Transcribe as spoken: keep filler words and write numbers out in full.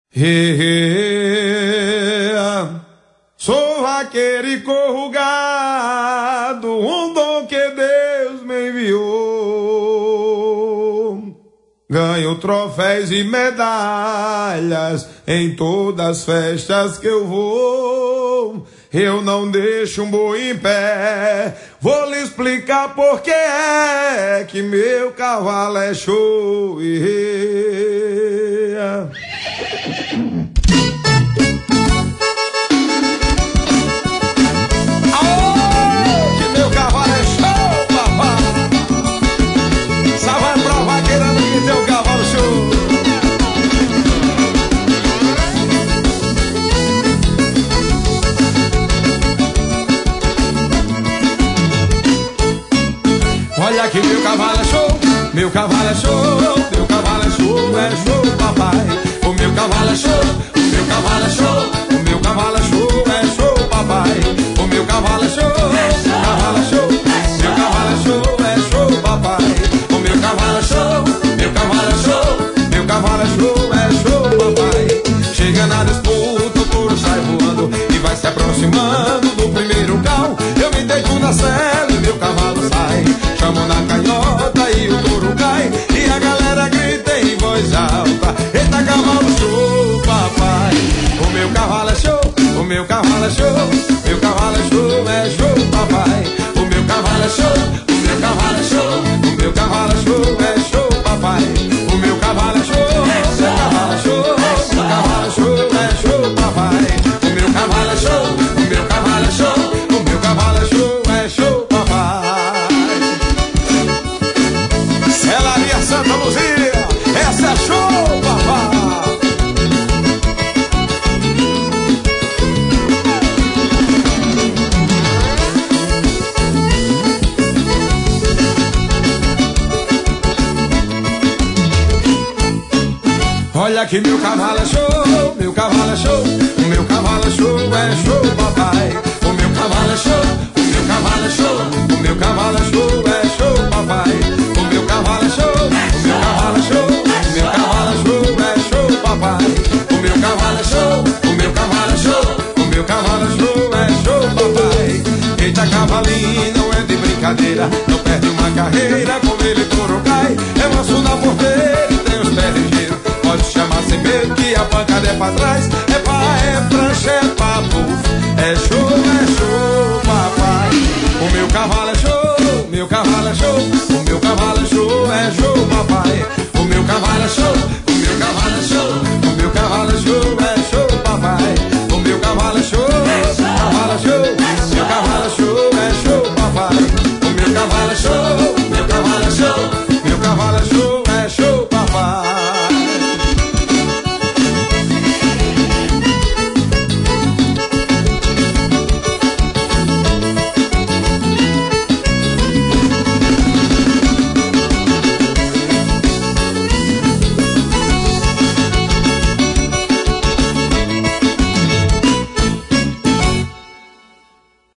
He, he, sou vaqueiro e corro gado, um dom que Deus me enviou. Ganho troféus e medalhas em todas as festas que eu vou. Eu não deixo um boi em pé, vou lhe explicar por que é que meu cavalo é show. Yeah. Aô, que meu cavalo é show, papai. Só vai pra vaqueirando que teu cavalo show. Olha que meu cavalo é show, meu cavalo é show, meu cavalo é show, é show, papai. O meu cavalo é show, o meu cavalo é show, o meu cavalo é show, é show, papai. O meu cavalo é show, meu cavalo é show, meu cavalo é show, é show, papai. O meu cavalo é show, meu cavalo é show, meu cavalo é show, é show, papai. Chega na disputa, o touro sai voando e vai se aproximando do primeiro cal. Eu me deito na cela e meu cavalo sai, chamo na canhota e o touro cai, e a galera grita em voz alta: eita cavalo show, papai. O meu cavalo é show, o meu cavalo é show, meu cavalo é show, é show, papai. O meu cavalo é show, o meu cavalo é show, o meu cavalo é show, é show, papai. O meu cavalo é show, o meu cavalo é show, meu cavalo é show, é show, papai. O meu cavalo é show, o meu cavalo é show, o meu cavalo é show, é show, papai. Celaria Santa Luzia, essa é show, papai. Olha que meu cavalo é show, meu cavalo é show, o meu cavalo é show, é show, papai. O meu cavalo é show, o meu cavalo é show, o meu cavalo é show, é show, papai. O meu cavalo é show, o meu cavalo é show, o meu cavalo é show, é show, papai. O meu cavalo é show, o meu cavalo é show, o meu cavalo é show, é show, papai. Eita cavalinho, não é de brincadeira, não perde uma carreira, como ele touro cai. É manso na porteira e tem os pés ligeiros, pode chamar sem medo que a pancada é pra trás. É pá, é prancha, é papo, é show, é show, papai. O meu cavalo é show, meu cavalo é show, o meu cavalo é show, é show, papai. O meu cavalo é show,